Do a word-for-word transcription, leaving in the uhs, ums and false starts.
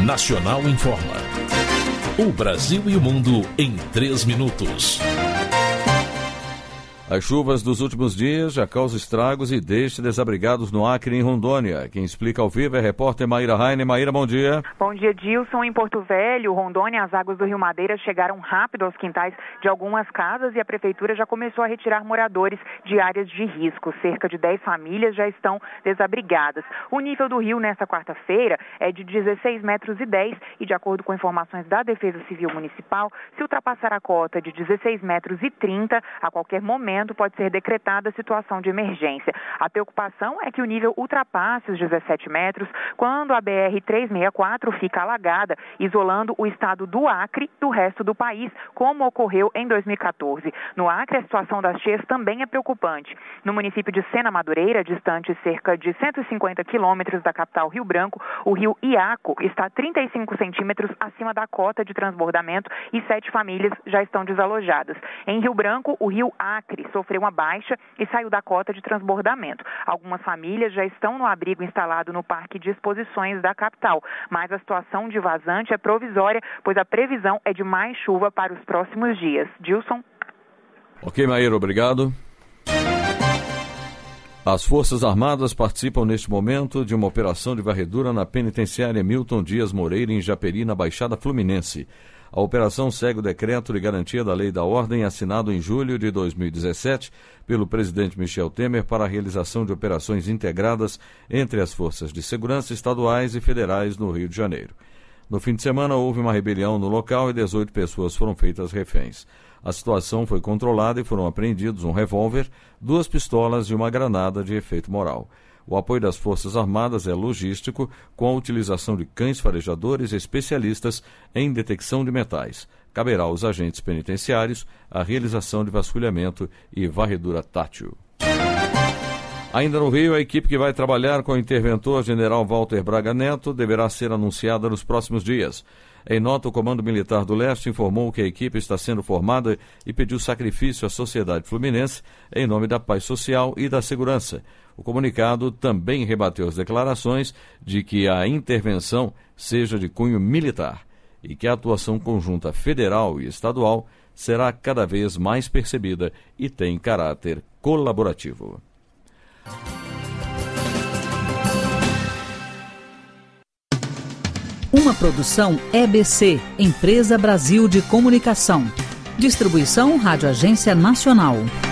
Nacional Informa. O Brasil e o mundo em três minutos. As chuvas dos últimos dias já causam estragos e deixam desabrigados no Acre e em Rondônia. Quem explica ao vivo é a repórter Maíra Raine. Maíra, bom dia. Bom dia, Dilson. Em Porto Velho, Rondônia, as águas do Rio Madeira chegaram rápido aos quintais de algumas casas e a prefeitura já começou a retirar moradores de áreas de risco. Cerca de dez famílias já estão desabrigadas. O nível do rio nesta quarta-feira é de dezesseis metros e dez e, de acordo com informações da Defesa Civil Municipal, se ultrapassar a cota de dezesseis metros e trinta, a qualquer momento pode ser decretada a situação de emergência. A preocupação é que o nível ultrapasse os dezessete metros quando a B R trezentos e sessenta e quatro fica alagada, isolando o estado do Acre do resto do país, como ocorreu em dois mil e quatorze. No Acre, a situação das cheias também é preocupante. No município de Sena Madureira, distante cerca de cento e cinquenta quilômetros da capital Rio Branco, o rio Iaco está trinta e cinco centímetros acima da cota de transbordamento e sete famílias já estão desalojadas. Em Rio Branco, o rio Acre sofreu uma baixa e saiu da cota de transbordamento. Algumas famílias já estão no abrigo instalado no Parque de Exposições da capital, mas a situação de vazante é provisória, pois a previsão é de mais chuva para os próximos dias. Dilson. Ok, Maíra, obrigado. As Forças Armadas participam neste momento de uma operação de varredura na penitenciária Milton Dias Moreira, em Japeri, na Baixada Fluminense. A operação segue o decreto de garantia da Lei da Ordem assinado em julho de dois mil e dezessete pelo presidente Michel Temer para a realização de operações integradas entre as forças de segurança estaduais e federais no Rio de Janeiro. No fim de semana houve uma rebelião no local e dezoito pessoas foram feitas reféns. A situação foi controlada e foram apreendidos um revólver, duas pistolas e uma granada de efeito moral. O apoio das Forças Armadas é logístico, com a utilização de cães farejadores especialistas em detecção de metais. Caberá aos agentes penitenciários a realização de vasculhamento e varredura tátil. Ainda no Rio, a equipe que vai trabalhar com o interventor general Walter Braga Neto deverá ser anunciada nos próximos dias. Em nota, o Comando Militar do Leste informou que a equipe está sendo formada e pediu sacrifício à sociedade fluminense em nome da paz social e da segurança. O comunicado também rebateu as declarações de que a intervenção seja de cunho militar e que a atuação conjunta federal e estadual será cada vez mais percebida e tem caráter colaborativo. Uma produção E B C, Empresa Brasil de Comunicação. Distribuição Rádio Agência Nacional.